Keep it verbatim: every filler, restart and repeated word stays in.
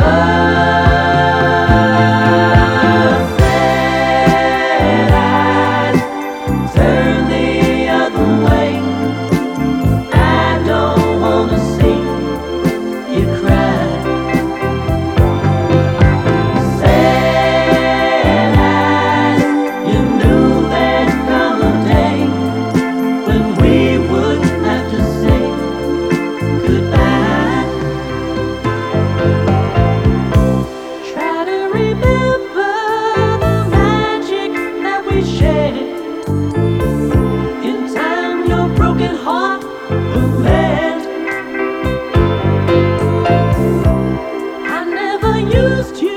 sad eyes turn the other way. I don't wanna see you cry. Sad eyes, you knew there'd come a day when we would have to say goodbye. Try to remember the magic that we shared. In time, your broken heart will mend. I never used you